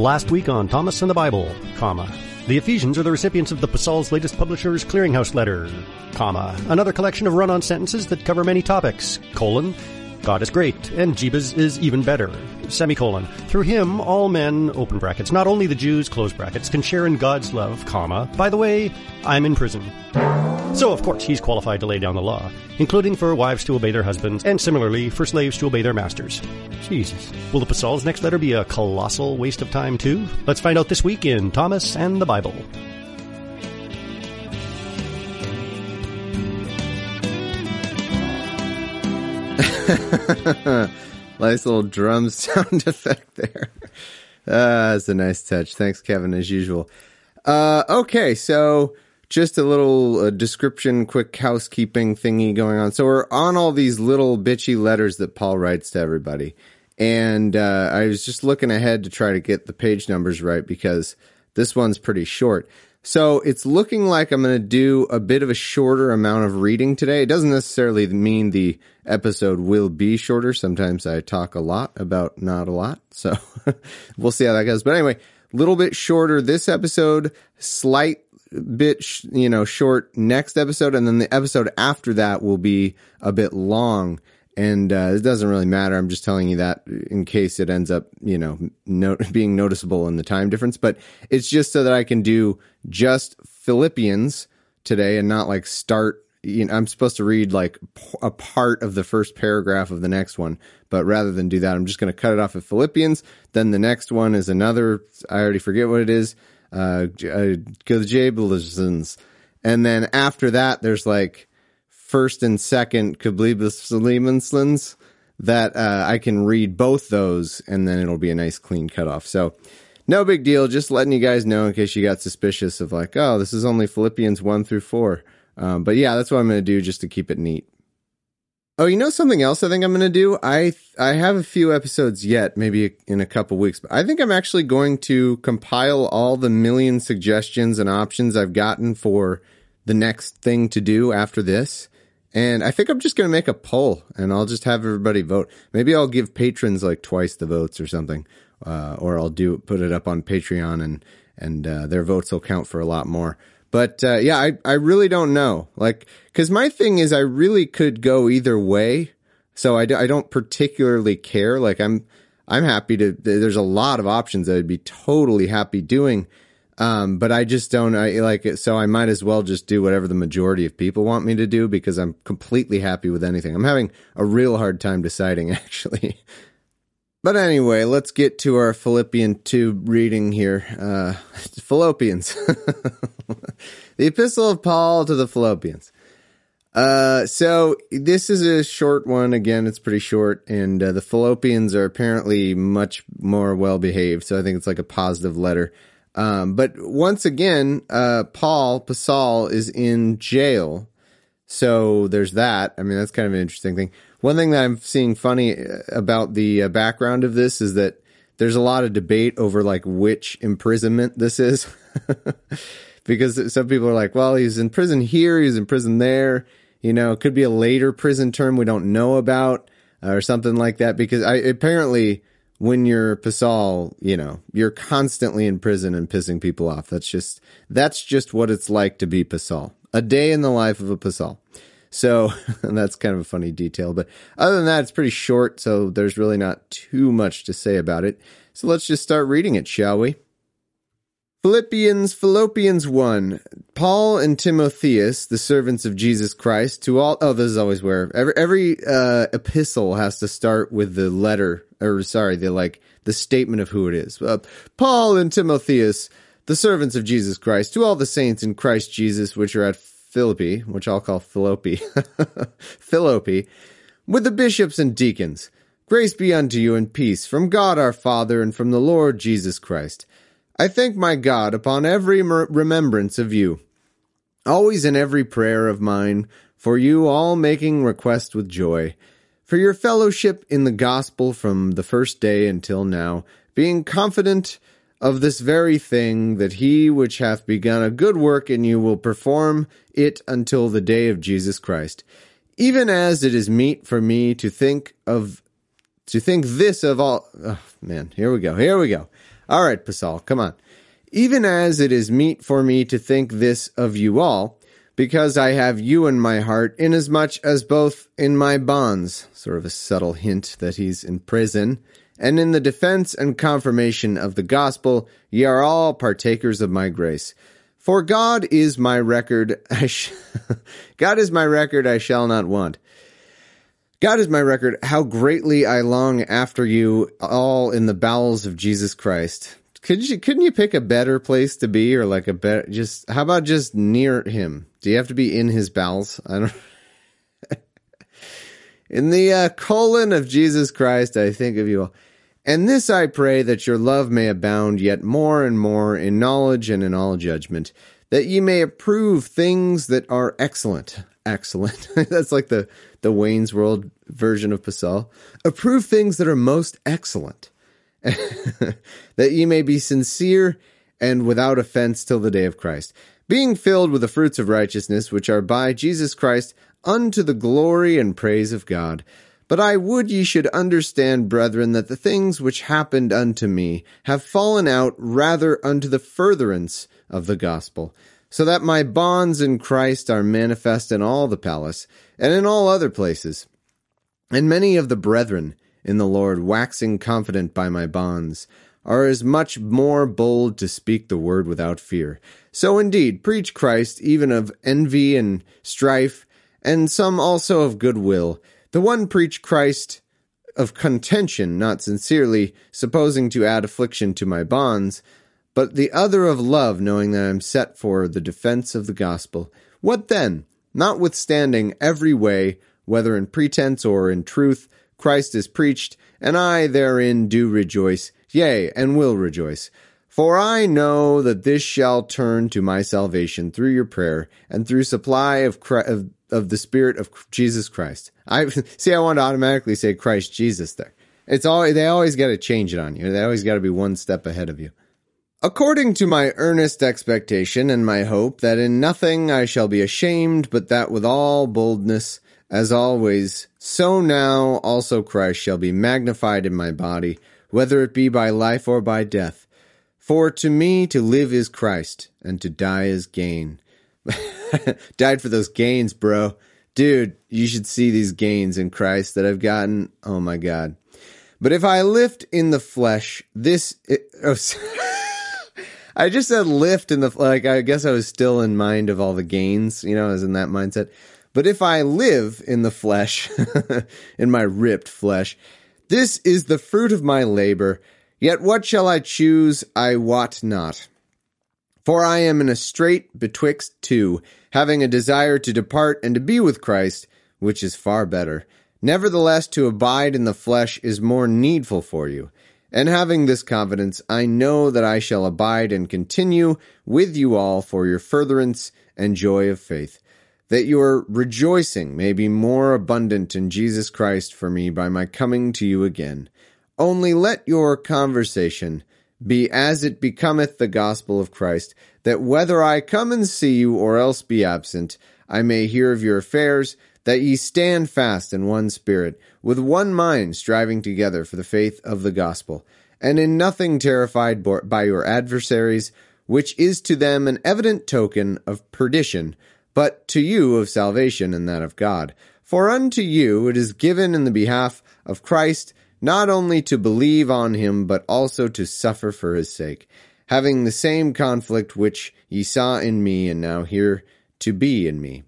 Last week on Thomas and the Bible, comma, the Ephesians are the recipients of the Paul's latest publisher's clearinghouse letter, comma, another collection of run-on sentences that cover many topics, colon, God is great, and Jebus is even better, semicolon. Through him, all men, open brackets, not only the Jews, close brackets, can share in God's love, comma, by the way, I'm in prison. So, of course, he's qualified to lay down the law, including for wives to obey their husbands, and similarly for slaves to obey their masters. Jesus. Will the Paul's next letter be a colossal waste of time, too? Let's find out this week in Thomas and the Bible. Nice little drum sound effect there. That's a nice touch. Thanks, Kevin, as usual. Okay, so just a little description, quick housekeeping thingy going on. So we're on all these little bitchy letters that Paul writes to everybody. And I was just looking ahead to try to get the page numbers right because this one's pretty short. So it's looking like I'm going to do a bit of a shorter amount of reading today. It doesn't necessarily mean the episode will be shorter. Sometimes I talk a lot about not a lot. So we'll see how that goes. But anyway, a little bit shorter this episode, slight bit, short next episode. And then the episode after that will be a bit long. And it doesn't really matter. I'm just telling you that in case it ends up, being noticeable in the time difference. But it's just so that I can do just Philippians today and not like start. I'm supposed to read like a part of the first paragraph of the next one. But rather than do that, I'm just going to cut it off at Philippians. Then the next one is another. I already forget what it is. Jebus. And then after that, there's like first and second Kablibus that I can read both those, and then it'll be a nice clean cutoff. So no big deal, just letting you guys know in case you got suspicious of like, oh, this is only Philippians 1 through 4. But yeah, that's what I'm going to do just to keep it neat. Oh, something else I think I'm going to do? I have a few episodes yet, maybe in a couple weeks, but I think I'm actually going to compile all the million suggestions and options I've gotten for the next thing to do after this. And I think I'm just going to make a poll, and I'll just have everybody vote. Maybe I'll give patrons like twice the votes or something, or I'll put it up on Patreon, and their votes will count for a lot more. But yeah, I really don't know. Like, because my thing is, I really could go either way, so I don't particularly care. Like, I'm happy to. There's a lot of options that I'd be totally happy doing. But I just don't, I like it. So I might as well just do whatever the majority of people want me to do because I'm completely happy with anything. I'm having a real hard time deciding, actually. But anyway, let's get to our Philippian 2 reading here. Philippians. The Epistle of Paul to the Philippians. So this is a short one. Again, it's pretty short. And the Philippians are apparently much more well-behaved. So I think it's like a positive letter. But once again, Paul is in jail. So there's that. I mean, that's kind of an interesting thing. One thing that I'm seeing funny about the background of this is that there's a lot of debate over like which imprisonment this is. Because some people are like, well, he's in prison here, he's in prison there. It could be a later prison term we don't know about or something like that. Because apparently when you're Paul, you're constantly in prison and pissing people off. That's just what it's like to be Paul. A day in the life of a Paul. So that's kind of a funny detail. But other than that, it's pretty short. So there's really not too much to say about it. So let's just start reading it, shall we? Philippians 1. Paul and Timotheus, the servants of Jesus Christ, to all. Oh, this is always where every epistle has to start with the letter, the statement of who it is. Paul and Timotheus, the servants of Jesus Christ, to all the saints in Christ Jesus, which are at Philippi, which I'll call Philippi, Philippi, with the bishops and deacons. Grace be unto you and peace from God our Father and from the Lord Jesus Christ. I thank my God upon every remembrance of you, always in every prayer of mine, for you all making request with joy, for your fellowship in the gospel from the first day until now, being confident of this very thing, that he which hath begun a good work in you will perform it until the day of Jesus Christ. Even as it is meet for me to think this of all. Oh, man, here we go. All right, Pasal, come on. Even as it is meet for me to think this of you all, because I have you in my heart, inasmuch as both in my bonds, sort of a subtle hint that he's in prison, and in the defense and confirmation of the gospel, ye are all partakers of my grace. For God is my record, God is my record, I shall not want. God is my record, how greatly I long after you all in the bowels of Jesus Christ. Couldn't you pick a better place to be, or like a better, how about just near him? Do you have to be in his bowels? I don't. In the colon of Jesus Christ, I think of you all. And this I pray, that your love may abound yet more and more in knowledge and in all judgment, that ye may approve things that are excellent. Excellent. That's like the Wayne's World version of Pasal. Approve things that are most excellent, that ye may be sincere and without offense till the day of Christ, being filled with the fruits of righteousness, which are by Jesus Christ, unto the glory and praise of God. But I would ye should understand, brethren, that the things which happened unto me have fallen out rather unto the furtherance of the gospel, so that my bonds in Christ are manifest in all the palace, and in all other places. And many of the brethren in the Lord, waxing confident by my bonds, are as much more bold to speak the word without fear. So indeed, preach Christ, even of envy and strife, and some also of goodwill. The one preach Christ of contention, not sincerely, supposing to add affliction to my bonds, but the other of love, knowing that I am set for the defense of the gospel. What then? Notwithstanding every way, whether in pretense or in truth, Christ is preached, and I therein do rejoice, yea, and will rejoice. For I know that this shall turn to my salvation through your prayer, and through supply of the Spirit of Jesus Christ. I want to automatically say Christ Jesus there. They always got to change it on you. They always got to be one step ahead of you. According to my earnest expectation and my hope, that in nothing I shall be ashamed, but that with all boldness, as always, so now also Christ shall be magnified in my body, whether it be by life or by death. For to me to live is Christ, and to die is gain. Died for those gains, bro. Dude, you should see these gains in Christ that I've gotten. Oh my God. But if I lift in the flesh, I just said lift in the, I guess I was still in mind of all the gains, I was in that mindset. But if I live in the flesh, in my ripped flesh, this is the fruit of my labor. Yet what shall I choose? I wot not. For I am in a strait betwixt two, having a desire to depart and to be with Christ, which is far better. Nevertheless, to abide in the flesh is more needful for you. And having this confidence, I know that I shall abide and continue with you all for your furtherance and joy of faith, that your rejoicing may be more abundant in Jesus Christ for me by my coming to you again. Only let your conversation be as it becometh the gospel of Christ, that whether I come and see you or else be absent, I may hear of your affairs, that ye stand fast in one spirit, with one mind striving together for the faith of the gospel, and in nothing terrified by your adversaries, which is to them an evident token of perdition, but to you of salvation and that of God. For unto you it is given in the behalf of Christ, not only to believe on him, but also to suffer for his sake, having the same conflict which ye saw in me and now hear to be in me.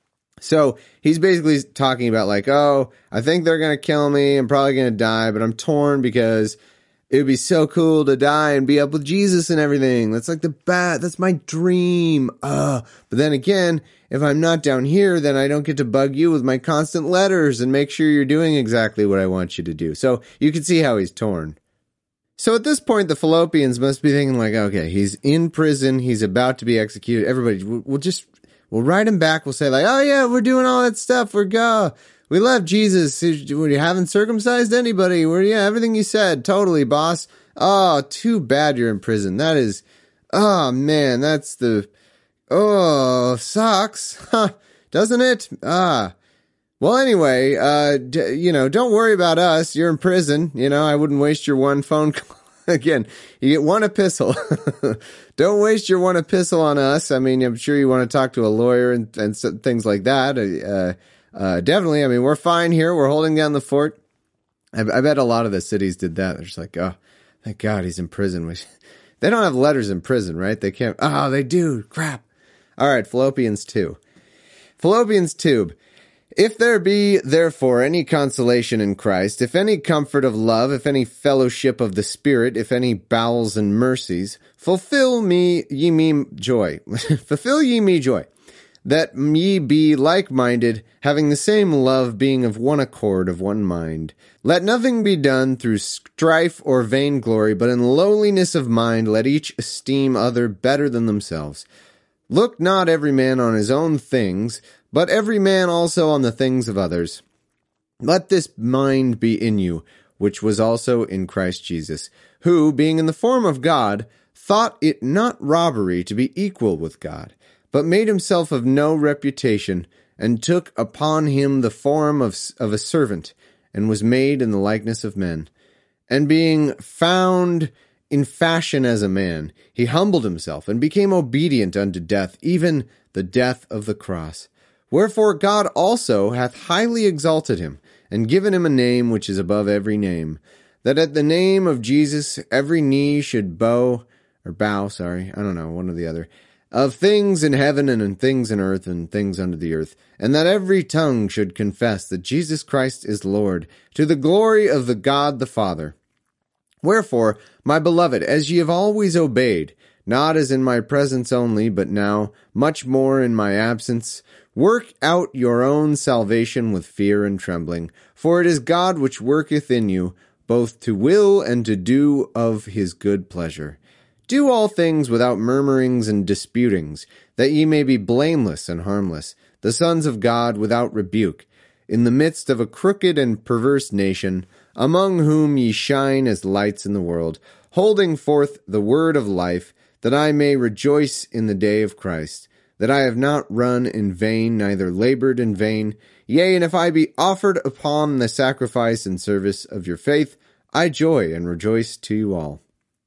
So he's basically talking about I think they're going to kill me. I'm probably going to die, but I'm torn because it would be so cool to die and be up with Jesus and everything. That's that's my dream. But then again, if I'm not down here, then I don't get to bug you with my constant letters and make sure you're doing exactly what I want you to do. So you can see how he's torn. So at this point, the Fallopians must be thinking okay, he's in prison. He's about to be executed. Everybody, we'll write him back. We'll say oh yeah, we're doing all that stuff. We love Jesus. You haven't circumcised anybody. Everything you said. Totally, boss. Oh, too bad you're in prison. That is, oh man, sucks. Huh, doesn't it? Well, anyway, don't worry about us. You're in prison. I wouldn't waste your one phone call. Again, you get one epistle. Don't waste your one epistle on us. I mean, I'm sure you want to talk to a lawyer and things like that. Definitely. I mean, we're fine here. We're holding down the fort. I bet a lot of the cities did that. They're just like, oh, thank God he's in prison. They don't have letters in prison, right? They can't. Oh, they do. Crap. All right, Fallopian's 2. Fallopian's tube. If there be, therefore, any consolation in Christ, if any comfort of love, if any fellowship of the Spirit, if any bowels and mercies, fulfill ye me joy, that ye be like-minded, having the same love, being of one accord, of one mind. Let nothing be done through strife or vainglory, but in lowliness of mind let each esteem other better than themselves. Look not every man on his own things, but every man also on the things of others. Let this mind be in you, which was also in Christ Jesus, who, being in the form of God, thought it not robbery to be equal with God, but made himself of no reputation, and took upon him the form of a servant, and was made in the likeness of men. And being found in fashion as a man, he humbled himself, and became obedient unto death, even the death of the cross. Wherefore God also hath highly exalted him, and given him a name which is above every name, that at the name of Jesus every knee should bow, one or the other, of things in heaven and in things in earth and things under the earth, and that every tongue should confess that Jesus Christ is Lord, to the glory of the God the Father. Wherefore, my beloved, as ye have always obeyed, not as in my presence only, but now, much more in my absence, work out your own salvation with fear and trembling, for it is God which worketh in you, both to will and to do of his good pleasure. Do all things without murmurings and disputings, that ye may be blameless and harmless, the sons of God without rebuke, in the midst of a crooked and perverse nation, among whom ye shine as lights in the world, holding forth the word of life, that I may rejoice in the day of Christ, that I have not run in vain, neither labored in vain. Yea, and if I be offered upon the sacrifice and service of your faith, I joy and rejoice to you all.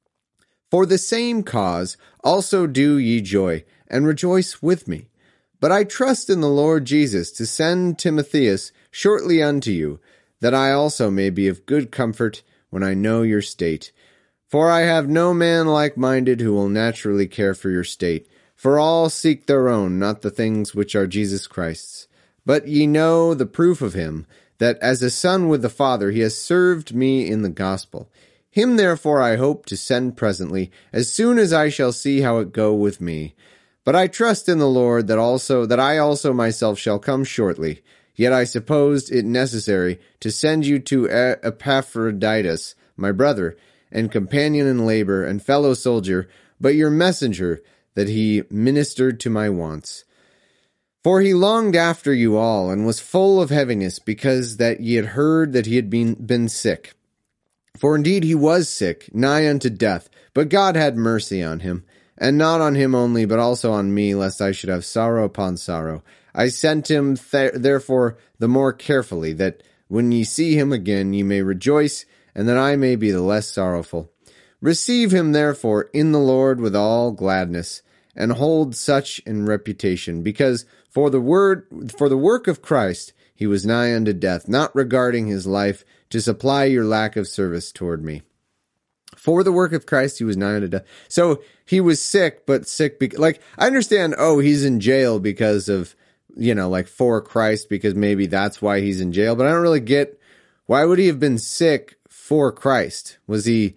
For the same cause also do ye joy, and rejoice with me. But I trust in the Lord Jesus to send Timotheus shortly unto you, that I also may be of good comfort when I know your state. For I have no man like-minded who will naturally care for your state. For all seek their own, not the things which are Jesus Christ's. But ye know the proof of him, that as a son with the Father he has served me in the gospel. Him therefore I hope to send presently, as soon as I shall see how it go with me. But I trust in the Lord that I also myself shall come shortly. Yet I supposed it necessary to send you to Epaphroditus, my brother, and companion in labor, and fellow soldier, but your messenger, that he ministered to my wants. For he longed after you all, and was full of heaviness, because that ye had heard that he had been sick. For indeed he was sick, nigh unto death, but God had mercy on him, and not on him only, but also on me, lest I should have sorrow upon sorrow. I sent him therefore the more carefully, that when ye see him again ye may rejoice, and that I may be the less sorrowful. Receive him therefore in the Lord with all gladness, and hold such in reputation, because for the work of Christ he was nigh unto death, not regarding his life, to supply your lack of service toward me. For the work of Christ he was nigh unto death. So he was sick, but sick I understand, he's in jail because of, for Christ, because maybe that's why he's in jail, but I don't really get, why would he have been sick for Christ? Was he,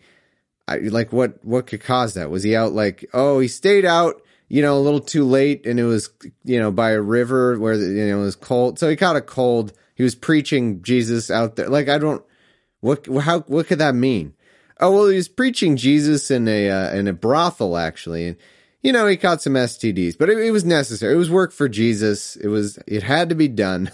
what could cause that? Was he out he stayed out, a little too late, and it was, by a river where, it was cold. So he caught a cold. He was preaching Jesus out there. What could that mean? Oh, well, he was preaching Jesus in a brothel, actually. And, he caught some STDs, but it was necessary. It was work for Jesus. It had to be done.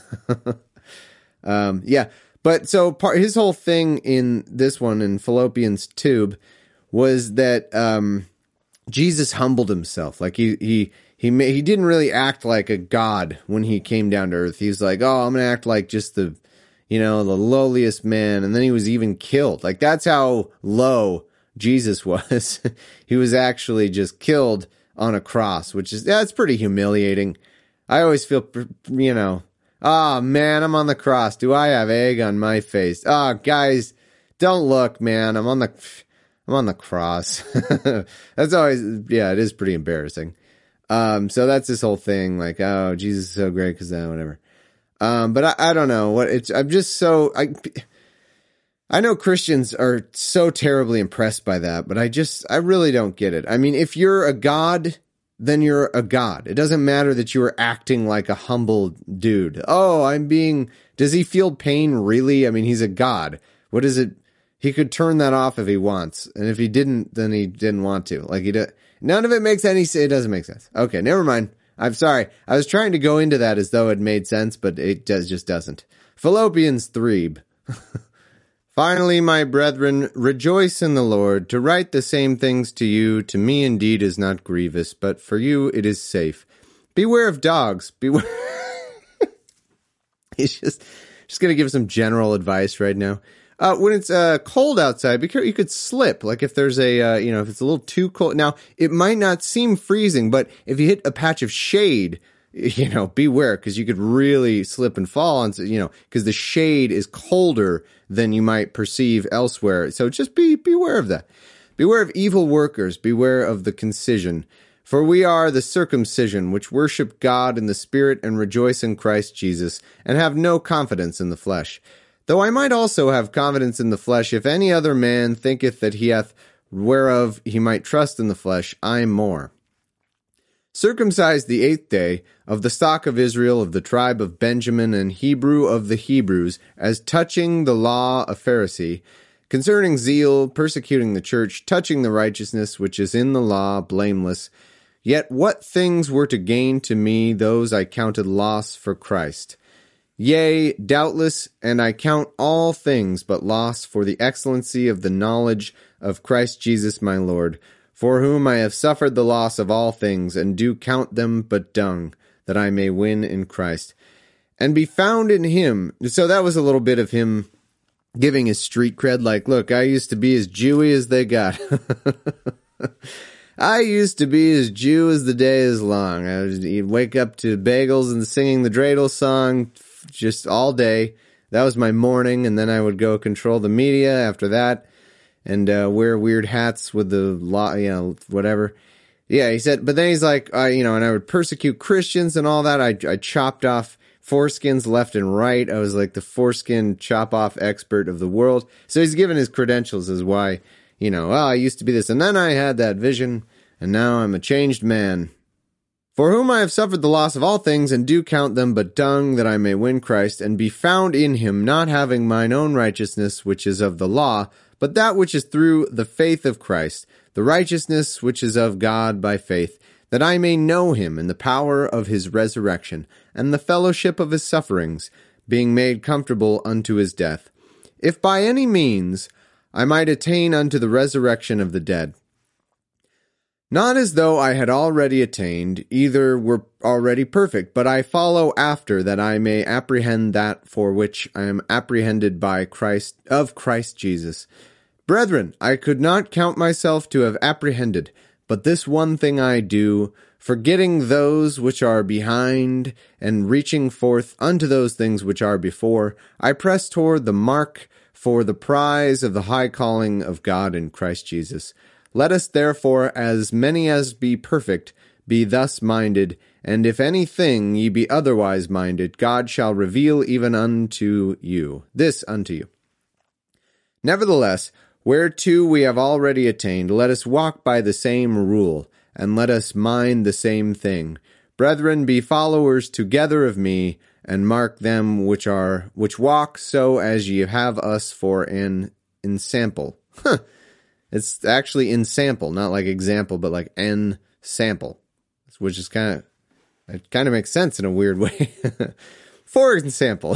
Yeah. But so his whole thing in this one, in Fallopian's tube, was that, Jesus humbled himself. He didn't really act like a god when he came down to earth. He was like, I'm going to act like just the lowliest man. And then he was even killed. That's how low Jesus was. He was actually just killed on a cross, which is, that's pretty humiliating. I always feel, oh man, I'm on the cross. Do I have egg on my face? Oh, guys, don't look, man. I'm on the cross. That's always, yeah, it is pretty embarrassing. So that's this whole thing, like, oh, Jesus is so great because whatever. But I don't know I'm just so, I know Christians are so terribly impressed by that, but I really don't get it. I mean, if you're a god, then you're a god. It doesn't matter that you are acting like a humble dude. Oh, does he feel pain really? I mean, he's a god. What is it? He could turn that off if he wants. And if he didn't, then he didn't want to. None of it makes any sense. It doesn't make sense. Okay, never mind. I'm sorry. I was trying to go into that as though it made sense, but it just doesn't. Philippians 3. Finally, my brethren, rejoice in the Lord. To write the same things to you, to me indeed is not grievous, but for you it is safe. Beware of dogs. Beware. He's just going to give some general advice right now. When it's cold outside, be careful. You could slip. Like if there's if it's a little too cold. Now, it might not seem freezing, but if you hit a patch of shade, beware, because you could really slip and fall, and because the shade is colder than you might perceive elsewhere. So just beware of that. Beware of evil workers. Beware of the concision. For we are the circumcision, which worship God in the Spirit and rejoice in Christ Jesus, and have no confidence in the flesh. Though I might also have confidence in the flesh, if any other man thinketh that he hath whereof he might trust in the flesh, I more. Circumcised the 8th day, of the stock of Israel, of the tribe of Benjamin, and Hebrew of the Hebrews, as touching the law a Pharisee, concerning zeal, persecuting the church, touching the righteousness which is in the law, blameless. Yet what things were to gain to me, those I counted loss for Christ. Yea, doubtless, and I count all things but loss for the excellency of the knowledge of Christ Jesus my Lord, for whom I have suffered the loss of all things, and do count them but dung, that I may win in Christ, and be found in him. So that was a little bit of him giving his street cred, like, look, I used to be as Jewy as they got. I used to be as Jew as the day is long. I would wake up to bagels and singing the dreidel song just all day. That was my morning, and then I would go control the media after that. And wear weird hats with the law, whatever. Yeah, he said, but then he's like, and I would persecute Christians and all that. I chopped off foreskins left and right. I was like the foreskin chop-off expert of the world. So he's given his credentials as why, I used to be this, and then I had that vision, and now I'm a changed man. For whom I have suffered the loss of all things, and do count them but dung, that I may win Christ, and be found in him, not having mine own righteousness, which is of the law, but that which is through the faith of Christ, the righteousness which is of God by faith, that I may know him in the power of his resurrection, and the fellowship of his sufferings, being made comfortable unto his death, if by any means I might attain unto the resurrection of the dead. Not as though I had already attained, either were already perfect, but I follow after, that I may apprehend that for which I am apprehended by Christ, of Christ Jesus. Brethren, I could not count myself to have apprehended, but this one thing I do, forgetting those which are behind, and reaching forth unto those things which are before, I press toward the mark for the prize of the high calling of God in Christ Jesus. Let us therefore, as many as be perfect, be thus minded, and if anything ye be otherwise minded, God shall reveal even unto you, this unto you. Nevertheless, whereto we have already attained, let us walk by the same rule, and let us mind the same thing. Brethren, be followers together of me, and mark them which walk so as ye have us for an ensample. It's actually ensample, not like example, but like ensample, which is kind of makes sense in a weird way. For example,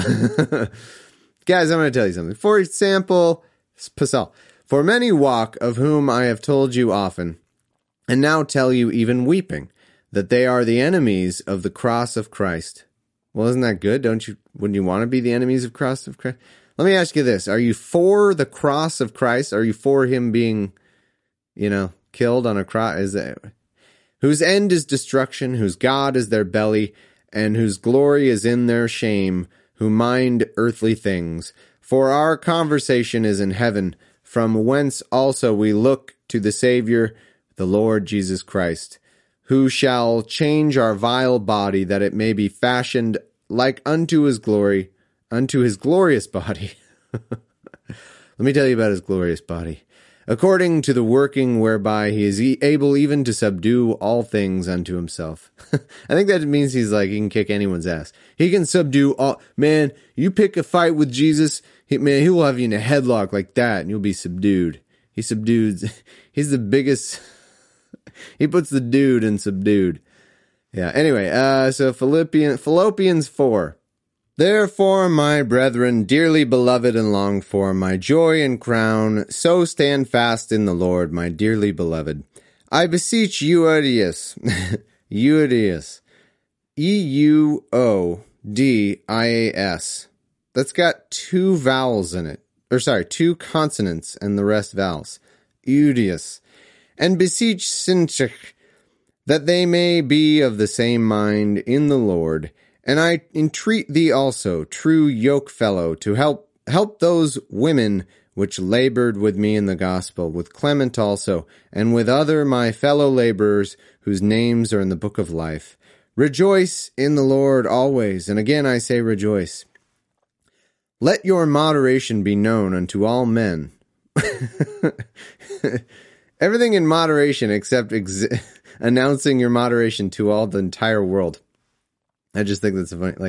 guys, I'm going to tell you something. For example, Pasal. For many walk, of whom I have told you often, and now tell you even weeping, that they are the enemies of the cross of Christ. Well, isn't that good? Wouldn't you want to be the enemies of cross of Christ? Let me ask you this. Are you for the cross of Christ? Are you for him being killed on a cross, whose end is destruction, whose God is their belly, and whose glory is in their shame, who mind earthly things. For our conversation is in heaven, from whence also we look to the Savior, the Lord Jesus Christ, who shall change our vile body, that it may be fashioned like unto his glory, unto his glorious body. Let me tell you about his glorious body. According to the working whereby he is able even to subdue all things unto himself. I think that means he can kick anyone's ass. He can subdue all. Man, you pick a fight with Jesus, he will have you in a headlock like that, and you'll be subdued. He's the biggest. He puts the dude in subdued. Yeah, anyway, so Philippians 4. Therefore, my brethren, dearly beloved and longed for, my joy and crown, so stand fast in the Lord, my dearly beloved. I beseech Euodias, Euodias, Euodias. That's got two vowels in it. Two consonants and the rest vowels. Euodias. And beseech Syntyche, that they may be of the same mind in the Lord. And I entreat thee also, true yokefellow, to help those women which labored with me in the gospel, with Clement also, and with other my fellow laborers, whose names are in the book of life. Rejoice in the Lord always, and again I say rejoice. Let your moderation be known unto all men. Everything in moderation except announcing your moderation to all the entire world. I just think that's funny.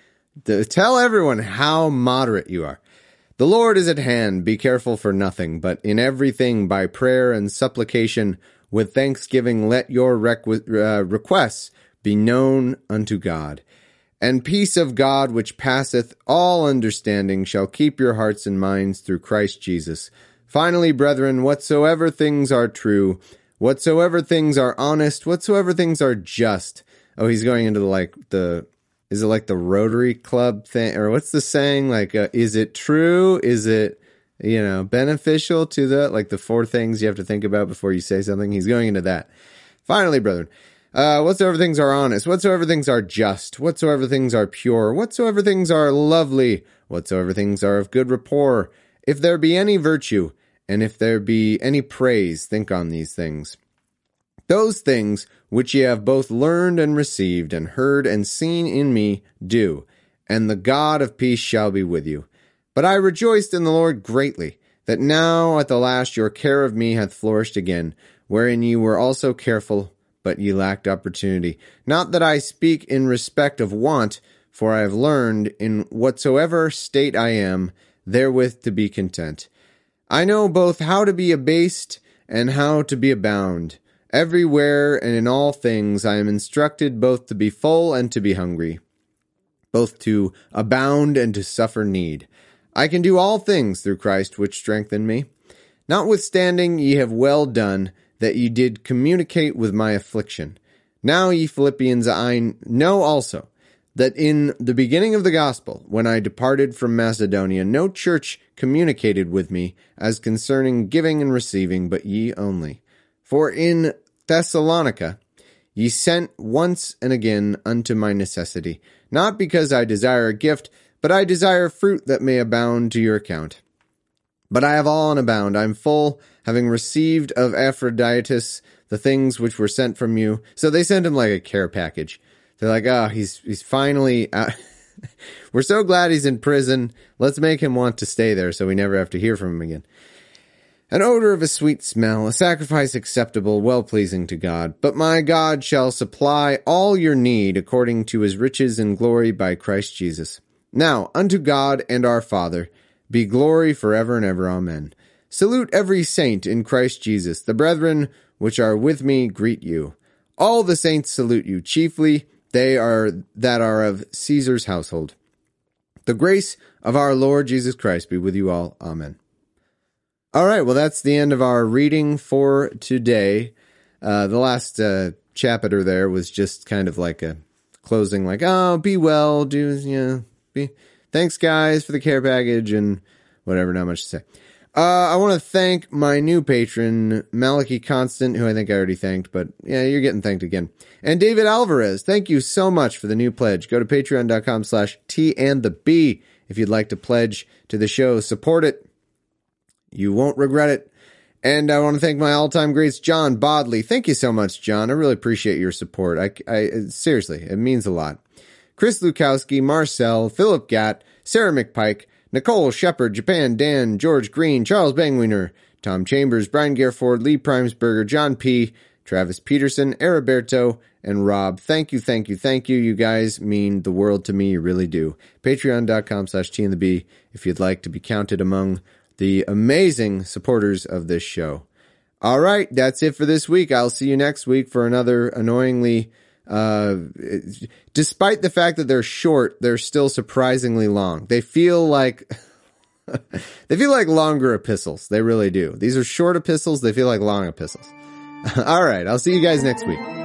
Tell everyone how moderate you are. The Lord is at hand. Be careful for nothing, but in everything by prayer and supplication with thanksgiving let your requests be known unto God. And peace of God, which passeth all understanding, shall keep your hearts and minds through Christ Jesus. Finally, brethren, whatsoever things are true, whatsoever things are honest, whatsoever things are just. Oh, he's going into is it the Rotary Club thing? Or what's the saying? Is it true? Is it, beneficial to the 4 things you have to think about before you say something? He's going into that. Finally, brethren, whatsoever things are honest, whatsoever things are just, whatsoever things are pure, whatsoever things are lovely, whatsoever things are of good rapport, if there be any virtue, and if there be any praise, think on these things. Those things which ye have both learned and received, and heard and seen in me, do, and the God of peace shall be with you. But I rejoiced in the Lord greatly, that now at the last your care of me hath flourished again, wherein ye were also careful, but ye lacked opportunity. Not that I speak in respect of want, for I have learned, in whatsoever state I am, therewith to be content. I know both how to be abased and how to be abound. Everywhere and in all things I am instructed both to be full and to be hungry, both to abound and to suffer need. I can do all things through Christ which strengthen me. Notwithstanding, ye have well done, that ye did communicate with my affliction. Now, ye Philippians, I know also, that in the beginning of the gospel, when I departed from Macedonia, no church communicated with me as concerning giving and receiving, but ye only. For in Thessalonica ye sent once and again unto my necessity, not because I desire a gift, but I desire fruit that may abound to your account. But I have all and abound. I am full, having received of Epaphroditus the things which were sent from you. So they sent him a care package. They're like, he's finally out. We're so glad he's in prison. Let's make him want to stay there so we never have to hear from him again. An odor of a sweet smell, a sacrifice acceptable, well-pleasing to God. But my God shall supply all your need according to his riches and glory by Christ Jesus. Now, unto God and our Father, be glory forever and ever. Amen. Salute every saint in Christ Jesus. The brethren which are with me greet you. All the saints salute you, chiefly they that are of Caesar's household. The grace of our Lord Jesus Christ be with you all. Amen. All right, well, that's the end of our reading for today. The last chapter there was just kind of like a closing, be well, thanks guys for the care package and whatever, not much to say. I want to thank my new patron, Malachi Constant, who I think I already thanked, but yeah, you're getting thanked again. And David Alvarez, thank you so much for the new pledge. Go to patreon.com/TandTheB if you'd like to pledge to the show. Support it. You won't regret it. And I want to thank my all-time greats, John Bodley. Thank you so much, John. I really appreciate your support. I seriously, it means a lot. Chris Lukowski, Marcel, Philip Gatt, Sarah McPike, Nicole Shepard, Japan Dan, George Green, Charles Bangwiener, Tom Chambers, Brian Gareford, Lee Primesberger, John P., Travis Peterson, Araberto, and Rob. Thank you. You guys mean the world to me. You really do. Patreon.com/TandTheB if you'd like to be counted among the amazing supporters of this show. All right, that's it for this week. I'll see you next week for another annoyingly... despite the fact that they're short, they're still surprisingly long. They feel like longer epistles. They really do. These are short epistles. They feel like long epistles. All right. I'll see you guys next week.